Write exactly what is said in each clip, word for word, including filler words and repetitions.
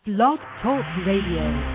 Blog Talk Radio.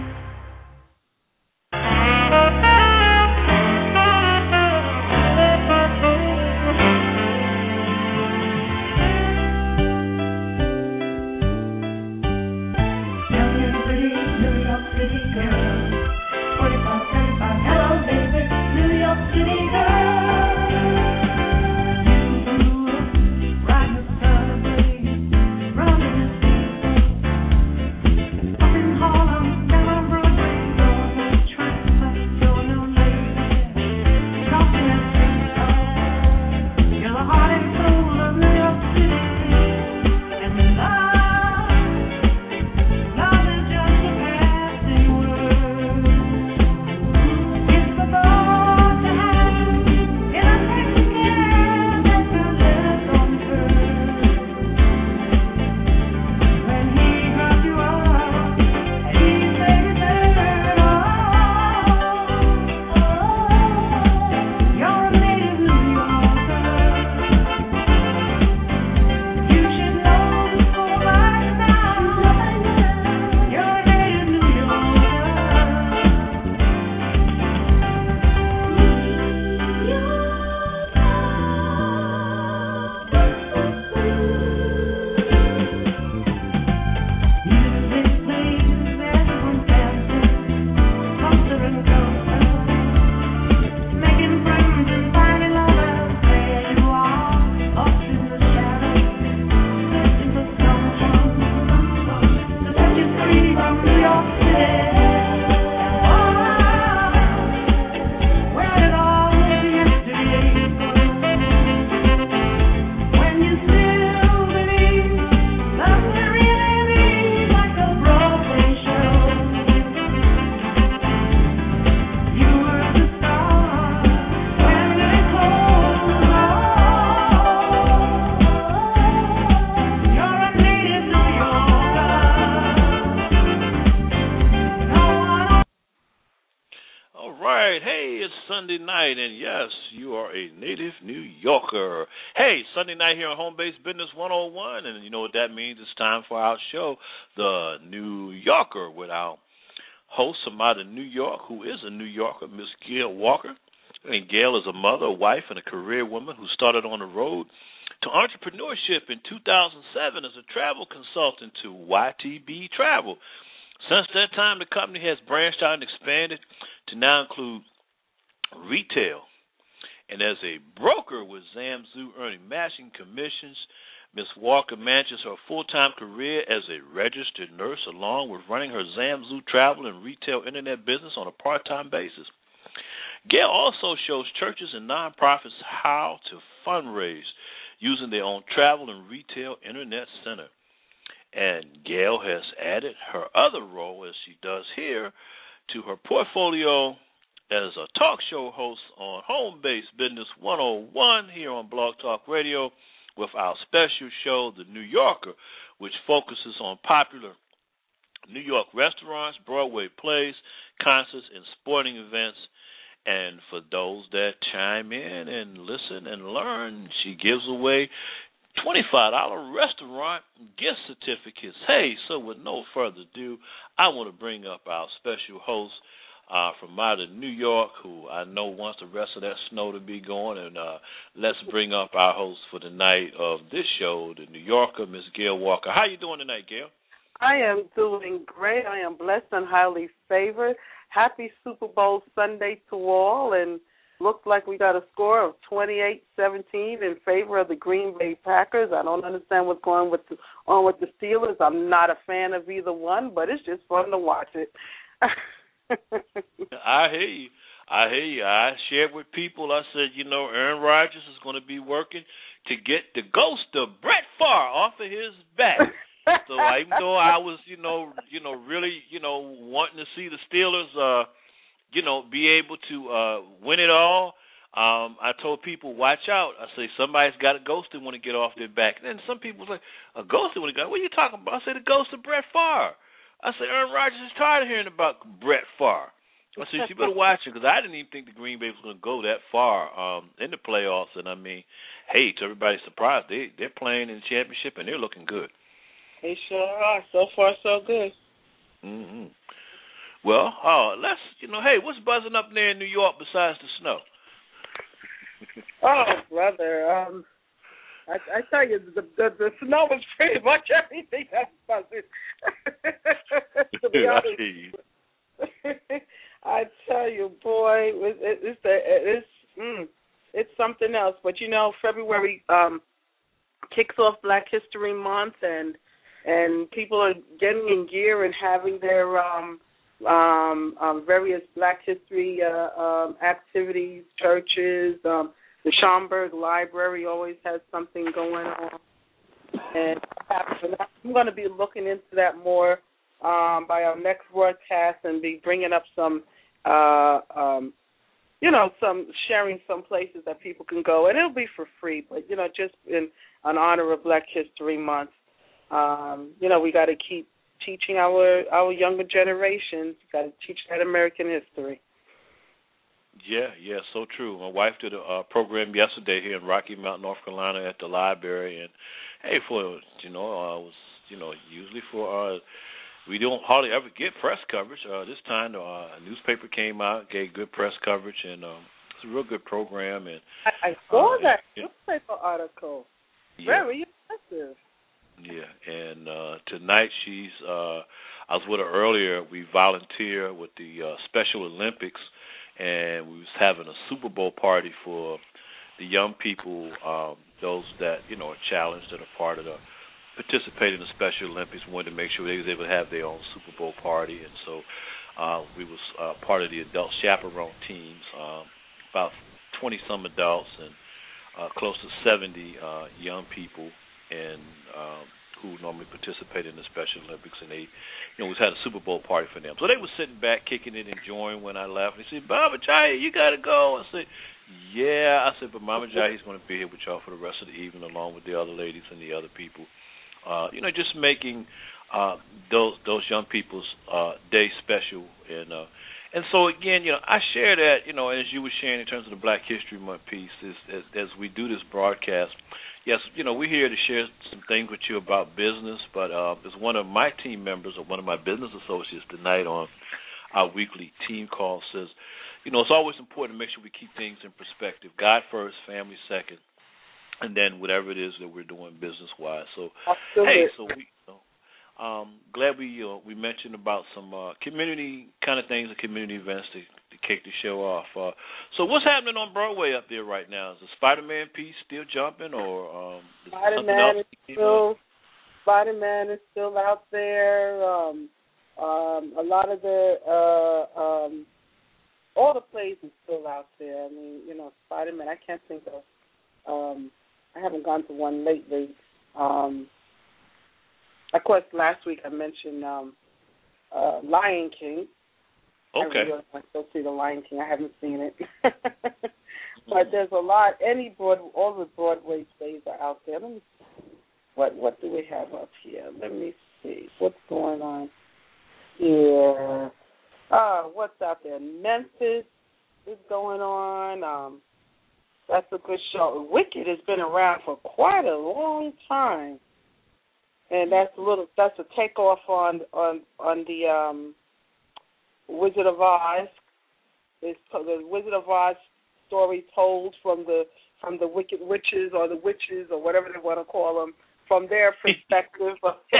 Sunday night here on Home Base Business one oh one, and you know what that means. It's time for our show, The New Yorker, with our host from out of New York, who is a New Yorker, Miss Gail Walker. And Gail is a mother, a wife, and a career woman who started on the road to entrepreneurship in two thousand seven as a travel consultant to Y T B Travel. Since that time, the company has branched out and expanded to now include retail. And as a broker with Zamzu earning matching commissions, Miz Walker manages her full-time career as a registered nurse along with running her Zamzu travel and retail internet business on a part-time basis. Gail also shows churches and nonprofits how to fundraise using their own travel and retail internet center. And Gail has added her other role, as she does here, to her portfolio as a talk show host on Home Base Business one oh one here on Blog Talk Radio with our special show, The New Yorker, which focuses on popular New York restaurants, Broadway plays, concerts, and sporting events. And for those that chime in and listen and learn, she gives away twenty-five dollars restaurant gift certificates. Hey, so with no further ado, I want to bring up our special host, Uh, from out of New York, who I know wants the rest of that snow to be going. And uh, let's bring up our host for the night of this show, the New Yorker, Miss Gail Walker. How you doing tonight, Gail? I am doing great. I am blessed and highly favored. Happy Super Bowl Sunday to all. And looks like we got a score of twenty-eight seventeen in favor of the Green Bay Packers. I don't understand what's going with the, on with the Steelers. I'm not a fan of either one, but it's just fun to watch it. I hear you. I hear you. I shared with people, I said, you know, Aaron Rodgers is going to be working to get the ghost of Brett Favre off of his back. So even though I was, you know, you know, really, you know, wanting to see the Steelers, uh, you know, be able to uh, win it all, um, I told people, watch out. I say, somebody's got a ghost that want to get off their back. And then some people say, a ghost that want to go, what are you talking about? I say, the ghost of Brett Favre. I said, Aaron Rodgers is tired of hearing about Brett Favre. I said, you better watch it, because I didn't even think the Green Bay was going to go that far um, in the playoffs. And, I mean, hey, to everybody's surprise, they, they're playing in the championship, and they're looking good. They sure are. So far, so good. Mm-hmm. Well, uh, let's, you know, hey, what's buzzing up there in New York besides the snow? Oh, brother, um, I, I tell you, the, the the snow is pretty much everything that's buzzing. To be honest, I tell you, boy, it, it, it's the, it's mm, it's something else. But you know, February um, kicks off Black History Month, and and people are getting in gear and having their um, um, um, various Black History uh, um, activities, churches. Um, the Schomburg Library always has something going on, and I'm going to be looking into that more um, by our next broadcast and be bringing up some, uh, um, you know, some sharing some places that people can go, and it'll be for free, but you know, just in in honor of Black History Month. Um, you know, we got to keep teaching our our younger generations. Got to teach that American history. Yeah, yeah, so true. My wife did a uh, program yesterday here in Rocky Mount, North Carolina, at the library, and hey, for you know, uh, was you know usually for uh, we don't hardly ever get press coverage. Uh, this time, uh, a newspaper came out, gave good press coverage, and um, it's a real good program. And I, I saw uh, that and, newspaper article. Yeah. Very impressive. Yeah, and uh, tonight she's. Uh, I was with her earlier. We volunteer with the uh, Special Olympics, and we was having a Super Bowl party for the young people, um, those that you know are challenged and are part of the participate in the Special Olympics. We wanted to make sure they was able to have their own Super Bowl party, and so uh, we was uh, part of the adult chaperone teams, um, about twenty some adults and uh, close to seventy uh, young people, and um, who normally participate in the Special Olympics, and they, you know, we had a Super Bowl party for them. So they were sitting back, kicking it, enjoying when I left. They said, Mama Jai, you got to go. I said, yeah. I said, but Mama Jai, he's going to be here with y'all for the rest of the evening along with the other ladies and the other people. Uh, you know, just making uh, those those young people's uh, day special. And uh, and so, again, you know, I share that, you know, as you were sharing in terms of the Black History Month piece, is, as, as we do this broadcast, yes, you know, we're here to share some things with you about business, but uh, as one of my team members or one of my business associates tonight on our weekly team call says, you know, it's always important to make sure we keep things in perspective. God first, family second, and then whatever it is that we're doing business-wise. So, Absolutely. hey, so we, you know, um, glad we uh, we mentioned about some uh, community kind of things and community events to, to kick the show off. Uh, so what's happening on Broadway up there right now? Is the Spider-Man piece still jumping, or um, is Spider-Man else is still Spider-Man is still out there. Um, um, a lot of the uh, um, all the plays are still out there. I mean, you know, Spider-Man. I can't think of. Um, I haven't gone to one lately. Um, of course, last week I mentioned um, uh, Lion King. Okay. I really want to go see the Lion King. I haven't seen it. But there's a lot. Any broad, all the Broadway plays are out there. Let me see. What what do we have up here? Let me see. What's going on here? Uh, what's out there? Memphis is going on. Um, that's a good show. Wicked has been around for quite a long time, and that's a little. That's a takeoff on on on the um, Wizard of Oz. It's the Wizard of Oz story told from the from the Wicked Witches or the witches or whatever they want to call them from their perspective.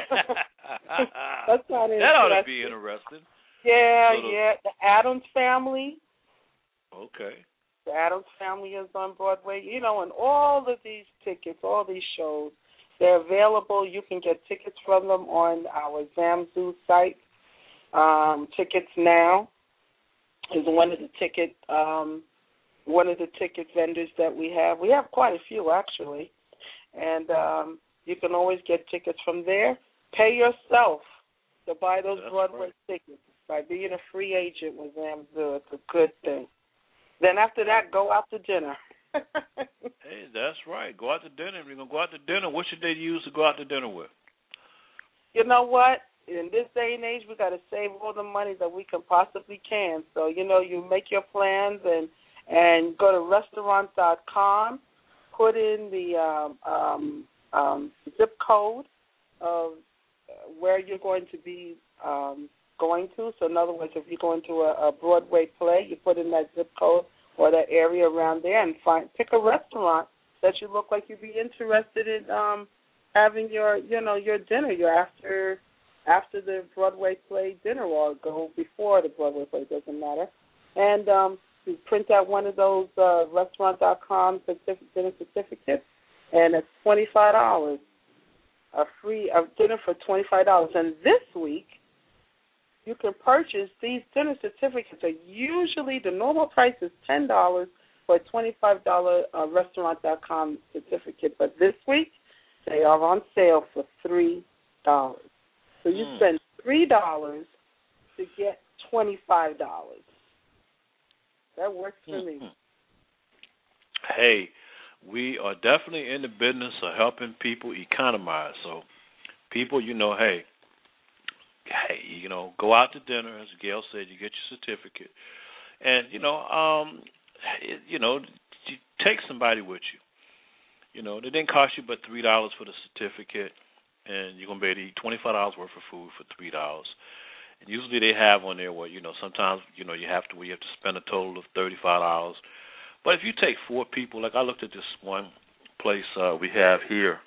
That's kind of that ought to be interesting. Yeah, Little... yeah. The Addams Family. Okay. The Addams Family is on Broadway. You know, and all of these tickets, all these shows, they're available. You can get tickets from them on our Zamzoo site. Um, tickets Now is one of the ticket um, one of the ticket vendors that we have. We have quite a few actually, and um, you can always get tickets from there. Pay yourself to buy those That's Broadway right. tickets by being a free agent with Zamzoo. It's a good thing. Then after that, go out to dinner. Hey, that's right. Go out to dinner. If you're going to go out to dinner, what should they use to go out to dinner with? You know what? In this day and age, we got to save all the money that we can possibly can. So, you know, you make your plans and and go to restaurant dot com, put in the um, um, um, zip code of where you're going to be um, going to. So in other words, if you're going to a, a Broadway play, you put in that zip code or that area around there and find pick a restaurant that you look like you'd be interested in um, having your, you know, your dinner, your after after the Broadway play dinner, or go before the Broadway play, doesn't matter. And um, you print out one of those uh, restaurant dot com certificate, dinner certificates, and it's twenty-five dollars. A free a dinner for twenty-five dollars. And this week, you can purchase these dinner certificates. Are usually the normal price is ten dollars for a twenty-five dollars uh, restaurant dot com certificate. But this week, they are on sale for three dollars. So you mm. spend three dollars to get twenty-five dollars. That works for mm-hmm. me. Hey, we are definitely in the business of helping people economize. So people, you know, hey, hey, you know, go out to dinner, as Gail said, you get your certificate. And, you know, um, it, you know, you take somebody with you. You know, it didn't cost you but three dollars for the certificate, and you're going to be able to eat twenty-five dollars worth of food for three dollars. And usually they have on there where, you know, sometimes, you know, you have to, where you have to spend a total of thirty-five dollars. But if you take four people, like I looked at this one place uh, we have here,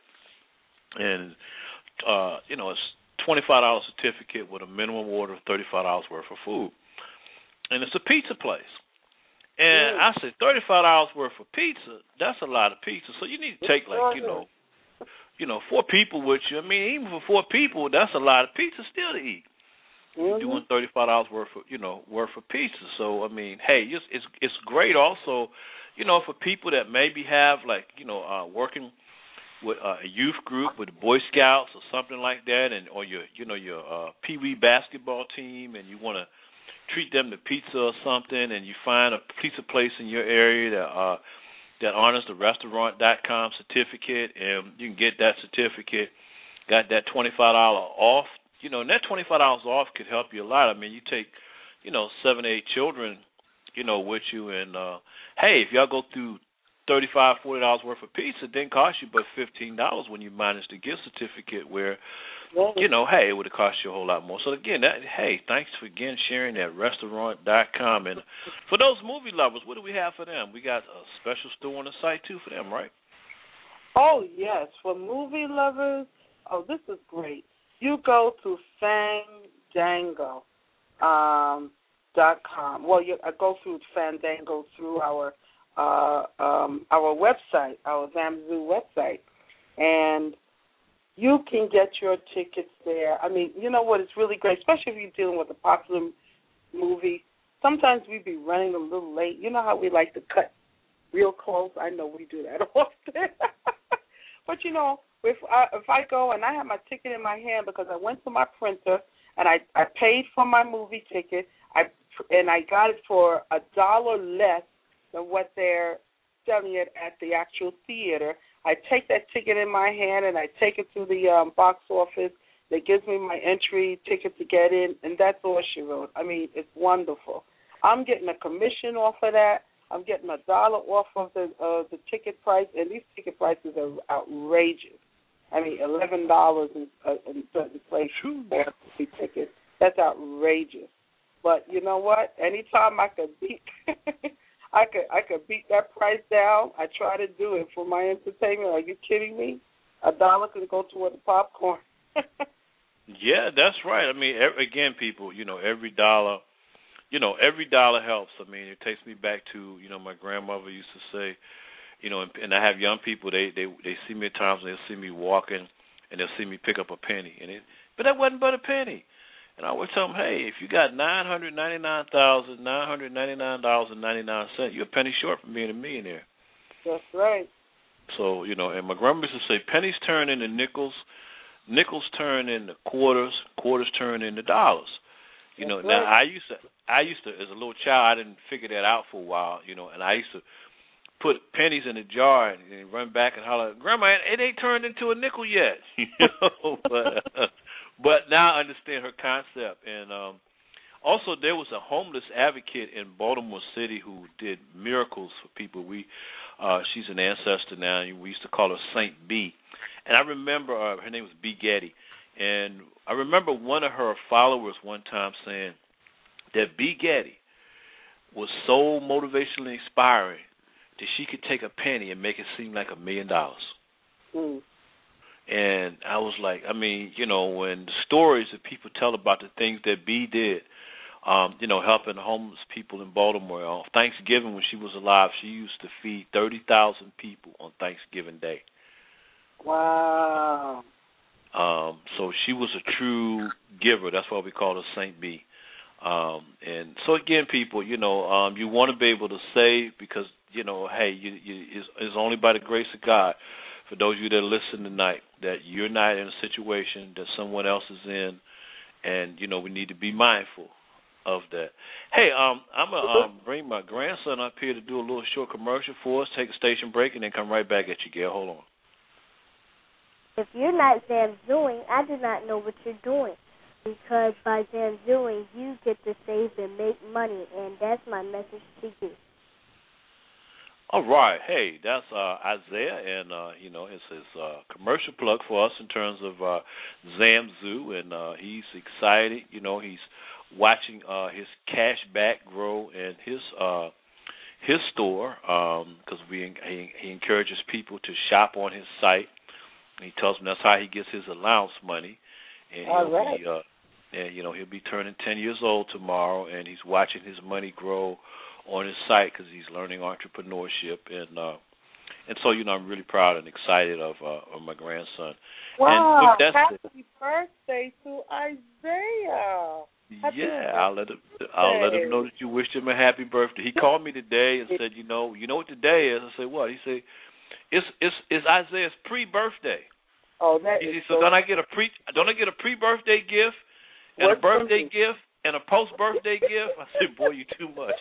and, uh, you know, it's twenty-five dollars certificate with a minimum order of thirty-five dollars worth of food. And it's a pizza place. And mm. I said, thirty-five dollars worth of pizza, that's a lot of pizza. So you need to take, like, you know, you know, four people with you. I mean, even for four people, that's a lot of pizza still to eat. Mm-hmm. You're doing thirty-five dollars worth of, you know, worth of pizza. So, I mean, hey, it's it's, it's great also, you know, for people that maybe have, like, you know, uh, working with uh, a youth group, with the Boy Scouts or something like that, and or your, you know, your uh, Pee Wee basketball team, and you want to treat them to pizza or something, and you find a pizza place in your area that uh, that honors the restaurant dot com certificate, and you can get that certificate, got that twenty-five dollars off. You know, and that twenty-five dollars off could help you a lot. I mean, you take, you know, seven, eight children, you know, with you, and, uh, hey, if y'all go through thirty-five dollars, forty dollars worth of pizza, it didn't cost you but fifteen dollars when you minus the gift certificate where, you know, hey, it would have cost you a whole lot more. So, again, that, hey, thanks for, again, sharing that restaurant dot com. And for those movie lovers, what do we have for them? We got a special store on the site, too, for them, right? Oh, yes. For movie lovers, oh, this is great. You go to Fandango um, dot com. Well, you I go through Fandango through our uh, um, our website, our Zamzoo website, and you can get your tickets there. I mean, you know what? It's really great, especially if you're dealing with a popular movie. Sometimes we be running a little late. You know how we like to cut real close? I know we do that often. But, you know, if I, if I go and I have my ticket in my hand because I went to my printer and I, I paid for my movie ticket, I and I got it for a dollar less than what they're selling it at the actual theater, I take that ticket in my hand and I take it to the um, box office. They gives me my entry ticket to get in, and that's all she wrote. I mean, it's wonderful. I'm getting a commission off of that. I'm getting a dollar off of the uh, the ticket price, and these ticket prices are outrageous. I mean, eleven dollars in, uh, in certain places for a ticket. That's outrageous. But you know what? Anytime I could beat, I could I could beat that price down. I try to do it for my entertainment. Are you kidding me? A dollar could go toward the popcorn. Yeah, that's right. I mean, every, again, people, you know, every dollar. You know, every dollar helps. I mean, it takes me back to, you know, my grandmother used to say, you know, and, and I have young people, they, they they see me at times and they'll see me walking and they'll see me pick up a penny. and it, But that wasn't but a penny. And I would tell them, hey, if you got nine hundred ninety-nine thousand nine hundred ninety-nine dollars and ninety-nine cents, you're a penny short from being a millionaire. That's right. So, you know, and my grandmother used to say, pennies turn into nickels, nickels turn into quarters, quarters turn into dollars. You know, now I used to, I used to, as a little child, I didn't figure that out for a while, you know, and I used to put pennies in a jar and, and run back and holler, Grandma, it ain't turned into a nickel yet, you know, but, uh, but now I understand her concept. And um, also there was a homeless advocate in Baltimore City who did miracles for people. We, uh, she's an ancestor now, and we used to call her Saint B. And I remember uh, her name was B. Getty. And I remember one of her followers one time saying that B. Gaddy was so motivationally inspiring that she could take a penny and make it seem like a million dollars. Mm. And I was like, I mean, you know, when the stories that people tell about the things that B did, um, you know, helping homeless people in Baltimore. On Thanksgiving, when she was alive, she used to feed thirty thousand people on Thanksgiving Day. Wow. Um, so she was a true giver. That's why we call her Saint B. Um, and so, again, people, you know, um, you want to be able to say, because, you know, hey, you, you, it's, it's only by the grace of God, for those of you that listen tonight, that you're not in a situation that someone else is in, and, you know, we need to be mindful of that. Hey, um, I'm going to um, bring my grandson up here to do a little short commercial for us, take a station break, and then come right back at you, Gail. Hold on. If you're not Zamzooing, I do not know what you're doing. Because by Zamzooing, you get to save and make money, and that's my message to you. All right. Hey, that's uh, Isaiah, and, uh, you know, it's his uh, commercial plug for us in terms of uh, Zamzoo, and uh, he's excited. You know, he's watching uh, his cash back grow in his uh, his store because um, we he, he encourages people to shop on his site. He tells them that's how he gets his allowance money, and he'll All right. be, uh, and you know, he'll be turning ten years old tomorrow, and he's watching his money grow on his site because he's learning entrepreneurship, and uh, and so you know, I'm really proud and excited of uh, of my grandson. Wow! And Happy birthday to Isaiah. Happy yeah, I'll let him. I'll let him know that you wished him a happy birthday. He called me today and said, you know, you know what today is? I said, what? He said, it's it's it's Isaiah's pre-birthday. Oh, that He is said, so don't I get a pre? Don't I get a pre-birthday gift and What's a birthday something? gift and a post-birthday gift? I said, boy, you too much.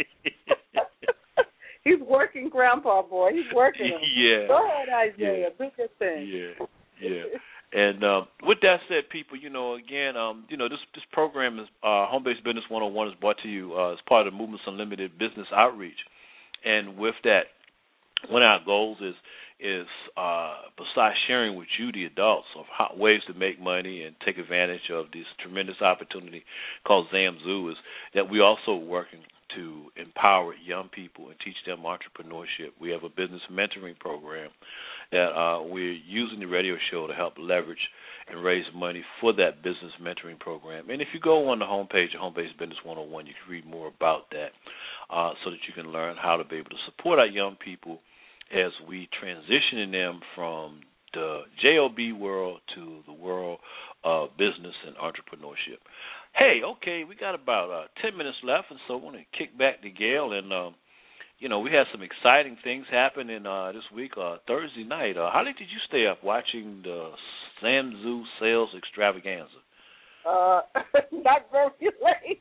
He's working, Grandpa boy. He's working. Yeah. Go ahead, Isaiah. Yeah. Do your thing. Yeah. Yeah. And um, with that said, people, you know, again, um, you know, this this program is uh, Home-Based Business one oh one is brought to you uh, as part of Movements Unlimited Business Outreach. And with that, one of our goals is is uh, besides sharing with you, the adults, of how, ways to make money and take advantage of this tremendous opportunity called Zamzoo, is that we also working to empower young people and teach them entrepreneurship. We have a business mentoring program that uh, we're using the radio show to help leverage and raise money for that business mentoring program. And if you go on the homepage of Home-Based Business one oh one, you can read more about that uh, so that you can learn how to be able to support our young people as we transition them from the J O B world to the world of business and entrepreneurship. Hey, okay, we got about uh, ten minutes left, and so I want to kick back to Gail. And, um, you know, we had some exciting things happening uh, this week, uh, Thursday night. Uh, how late did you stay up watching the Zamzoo sales extravaganza? Uh, not very late.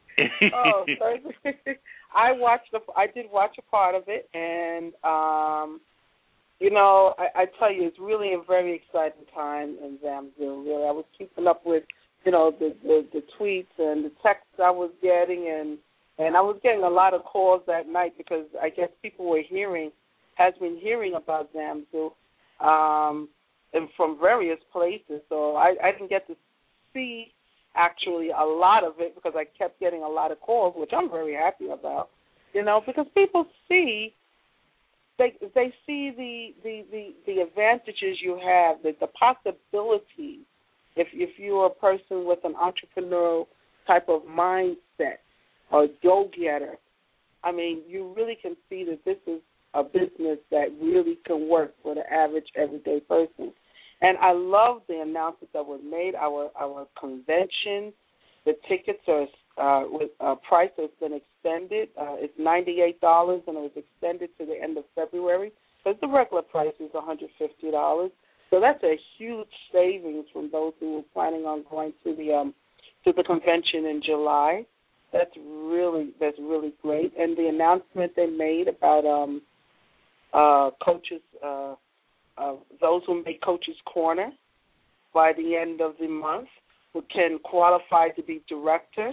oh, Thursday. I watched. The, I did watch a part of it, and um, you know, I, I tell you, it's really a very exciting time in Zamzoo. Really, I was keeping up with, you know, the, the the tweets and the texts I was getting, and and I was getting a lot of calls that night because I guess people were hearing, has been hearing about Zamzoo, um, and from various places. So I, I didn't get to see actually a lot of it because I kept getting a lot of calls, which I'm very happy about, you know, because people see, they they see the the, the, the advantages you have, the, the possibilities, if if you're a person with an entrepreneurial type of mindset or go-getter. I mean, you really can see that this is a business that really can work for the average everyday person. And I love the announcements that were made. Our our convention, the tickets are uh, with a price that's been extended. Uh, it's ninety-eight dollars, and it was extended to the end of February. Because the regular price is one hundred fifty dollars. So that's a huge savings from those who were planning on going to the um, to the convention in July. That's really that's really great. And the announcement they made about um, uh, coaches. Uh, Uh, those who make Coach's Corner by the end of the month who can qualify to be director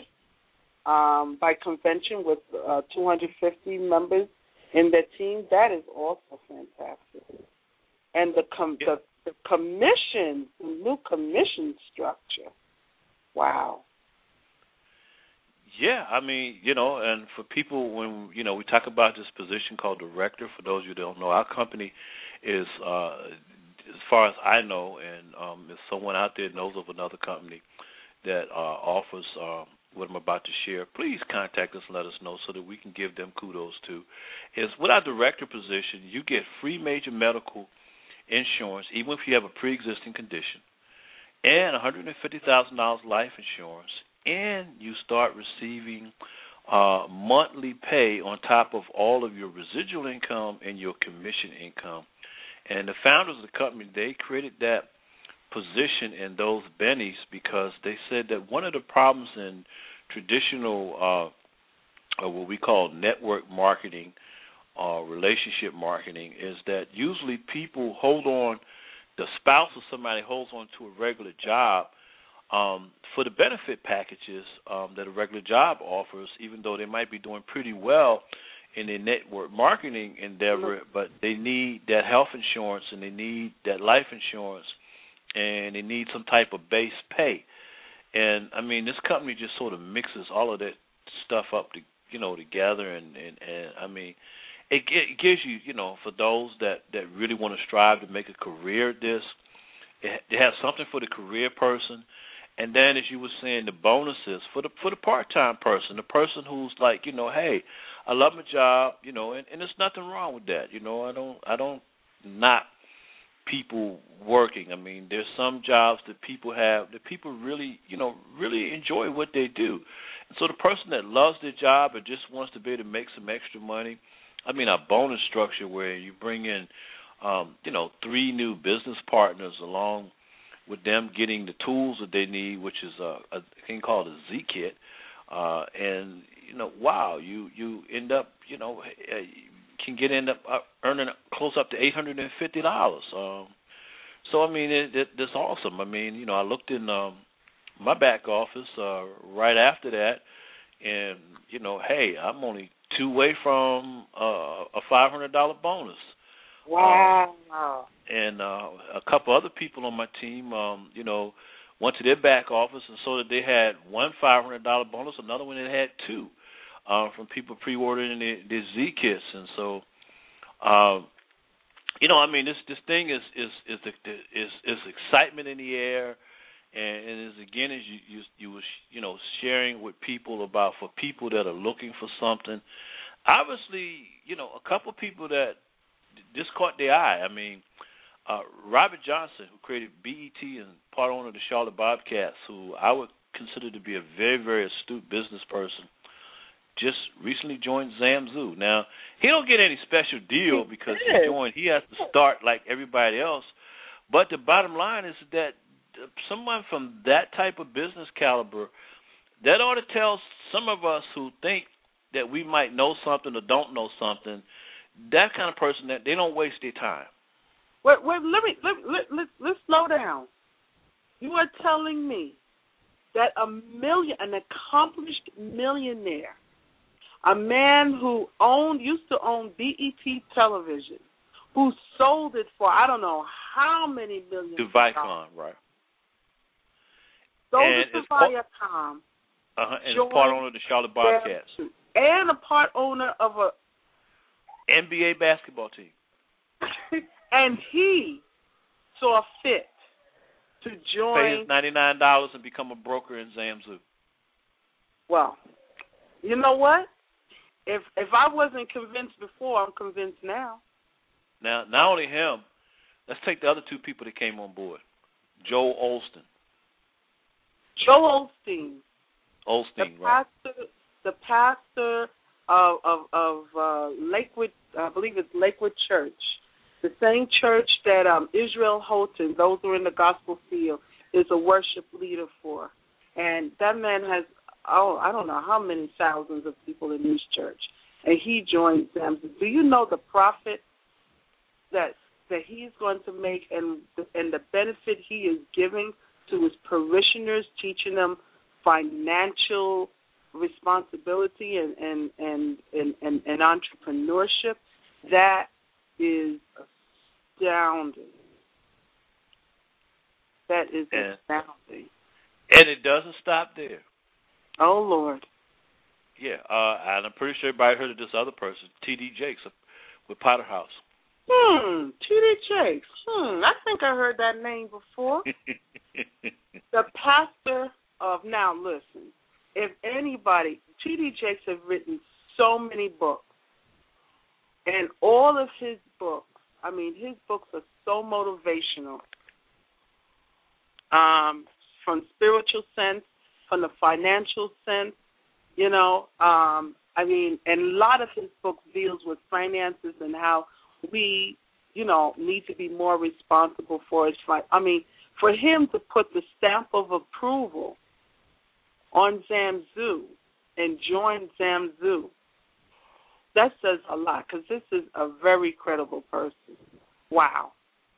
um, by convention with uh, two hundred fifty members in their team. That is also fantastic. And the com- the, the commission, the new commission structure. Wow. Yeah, I mean, you know, and for people, when, you know, we talk about this position called director, for those of you who don't know, our company is, uh, as far as I know, and um, if someone out there knows of another company that uh, offers um, what I'm about to share, please contact us and let us know so that we can give them kudos too. Is with our director position, you get free major medical insurance, even if you have a pre-existing condition, and one hundred fifty thousand dollars life insurance, and you start receiving uh, monthly pay on top of all of your residual income and your commission income. And the founders of the company, they created that position and those bennies because they said that one of the problems in traditional, uh, or what we call network marketing, uh, relationship marketing, is that usually people hold on, the spouse of somebody holds on to a regular job Um, for the benefit packages um, that a regular job offers, even though they might be doing pretty well in their network marketing endeavor, but they need that health insurance and they need that life insurance and they need some type of base pay. And, I mean, this company just sort of mixes all of that stuff up, to, you know, together. And, and, and I mean, it, it gives you, you know, for those that, that really want to strive to make a career at this, it, it has something for the career person. And then, as you were saying, the bonuses for the for the part-time person, the person who's like, you know, hey, I love my job, you know, and, and there's nothing wrong with that, you know. I don't I don't knock people working. I mean, there's some jobs that people have that people really, you know, really enjoy what they do. And so the person that loves their job or just wants to be able to make some extra money, I mean, a bonus structure where you bring in, um, you know, three new business partners along with them getting the tools that they need, which is a, a thing called a Z-Kit, uh, and, you know, wow, you, you end up, you know, can get end up earning close up to eight hundred fifty dollars. Um, so, I mean, it, it, it's awesome. I mean, you know, I looked in um, my back office uh, right after that, and, you know, hey, I'm only two away from uh, a five hundred dollars bonus. Wow. Um, and uh, a couple other people on my team, um, you know, went to their back office and saw that they had one five hundred dollars bonus, another one that had two uh, from people pre-ordering their, their Z-Kits. And so, um, you know, I mean, this this thing is is is, the, is is excitement in the air, and, and is again, as you you you was you know sharing with people about for people that are looking for something. Obviously, you know, a couple people that this caught their eye. I mean, uh, Robert Johnson, who created B E T and part owner of the Charlotte Bobcats, who I would consider to be a very, very astute business person, just recently joined Zamzoo. Now, he don't get any special deal because he joined. He has to start like everybody else. But the bottom line is that someone from that type of business caliber, that ought to tell some of us who think that we might know something or don't know something, that kind of person, that they don't waste their time. Wait, wait, let me let let let let's slow down. You are telling me that a million, an accomplished millionaire, a man who owned, used to own B E T television, who sold it for I don't know how many millions. To Viacom, right? Sold and it to Viacom. Uh-huh, and is part owner of the Charlotte Bobcats. And a part owner of a N B A basketball team. And he saw fit to join. Pay his ninety-nine dollars and become a broker in Zamzoo. Well, you know what? If if I wasn't convinced before, I'm convinced now. Now, not only him, let's take the other two people that came on board. Joel Olstein. Joel Olstein. Olstein, the right. Pastor, the pastor of, of, of uh, Lakewood, I believe it's Lakewood Church, the same church that um, Israel Houghton, those who are in the gospel field, is a worship leader for. And that man has, oh, I don't know how many thousands of people in his church. And he joined them. Do you know the profit that that he's going to make and and the benefit he is giving to his parishioners, teaching them financial responsibility and and, and, and, and, and entrepreneurship? That is astounding. That is and, astounding. And it doesn't stop there. Oh, Lord. Yeah, uh, and I'm pretty sure everybody heard of this other person, T D Jakes with Potter House. Hmm, T D Jakes. Hmm, I think I heard that name before. The pastor of, now listen, if anybody, T D Jakes have written so many books. And all of his books, I mean, his books are so motivational. Um, from spiritual sense, from the financial sense, you know. Um, I mean, and a lot of his books deals with finances and how we, you know, need to be more responsible for it. I mean, for him to put the stamp of approval on Zamzu and join Zamzu, that says a lot, because this is a very credible person. Wow.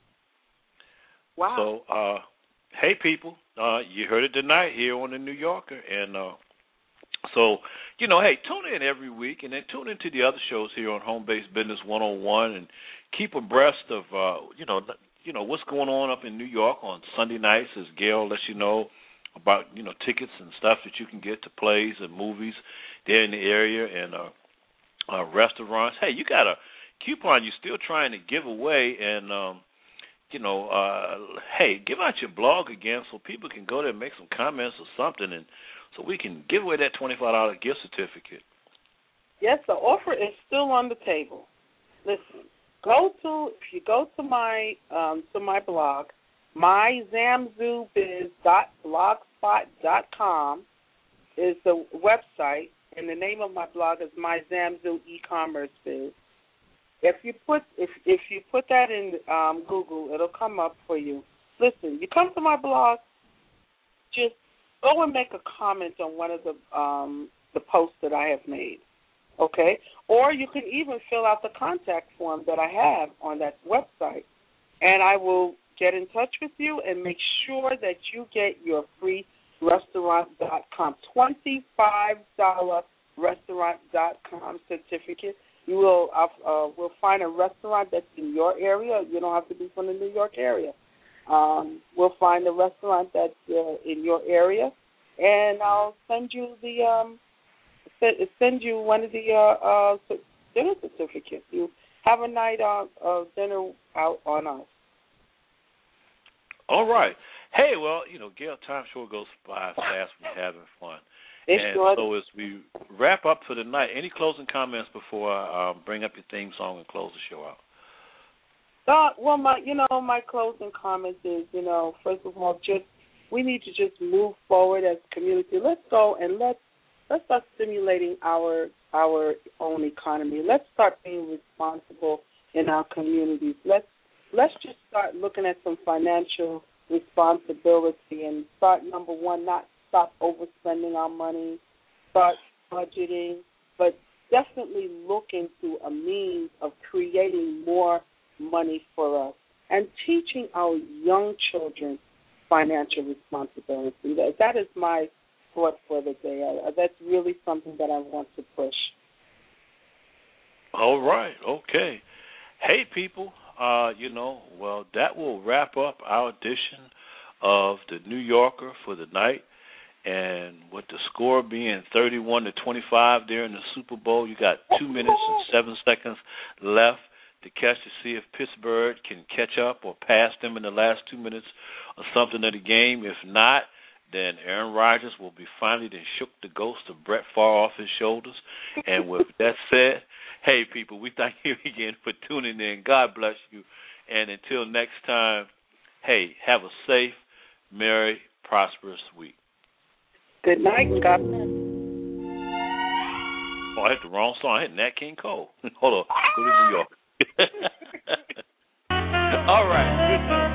Wow. So, uh, hey, people, uh, you heard it tonight here on the New Yorker. And uh, so, you know, hey, tune in every week and then tune into the other shows here on Home Base Business one oh one and keep abreast of, uh, you know, you know, what's going on up in New York on Sunday nights, as Gail lets you know about, you know, tickets and stuff that you can get to plays and movies there in the area and uh, uh, restaurants. Hey, you got a coupon you're still trying to give away, and, um, you know, uh, hey, give out your blog again so people can go there and make some comments or something, and so we can give away that twenty-five dollars gift certificate. Yes, the offer is still on the table. Listen, go to, if you go to my um, to my blog, my zamzu biz dot blogspot dot com is the website, and the name of my blog is My Zamzu E-Commerce Biz. If you put if if you put that in um, Google, it'll come up for you. Listen, you come to my blog, just go and make a comment on one of the um, the posts that I have made, okay? Or you can even fill out the contact form that I have on that website, and I will get in touch with you and make sure that you get your free restaurant dot com twenty-five dollars restaurant dot com certificate. You will uh, will find a restaurant that's in your area. You don't have to be from the New York area. Um, we'll find a restaurant that's uh, in your area, and I'll send you the um, send you one of the uh, uh, dinner certificates. You have a night of uh, dinner out on us. All right. Hey, well, you know, Gail, time sure goes by fast when you're having fun. It's and good. So as we wrap up for the night, any closing comments before I um, bring up your theme song and close the show out? Uh, well, my, you know, my closing comments is, you know, first of all, just we need to just move forward as a community. Let's go and let's let's start stimulating our our own economy. Let's start being responsible in our communities. Let's let's just start looking at some financial responsibility and start, number one, not stop overspending our money, start budgeting, but definitely look into a means of creating more money for us and teaching our young children financial responsibility. That, that is my thought for the day. Uh, that's really something that I want to push. All right, okay. Hey, people, uh, you know, well, that will wrap up our edition of the New Yorker for the night. And with the score being thirty-one to twenty-five there in the Super Bowl, you got two minutes and seven seconds left to catch to see if Pittsburgh can catch up or pass them in the last two minutes or something of the game. If not, then Aaron Rodgers will be finally then shook the ghost of Brett Favre off his shoulders. And with that said, hey, people, we thank you again for tuning in. God bless you. And until next time, hey, have a safe, merry, prosperous week. Good night and God bless. Oh, I hit the wrong song. I hit Nat King Cole. Hold on. Go to New York. All right. Good night.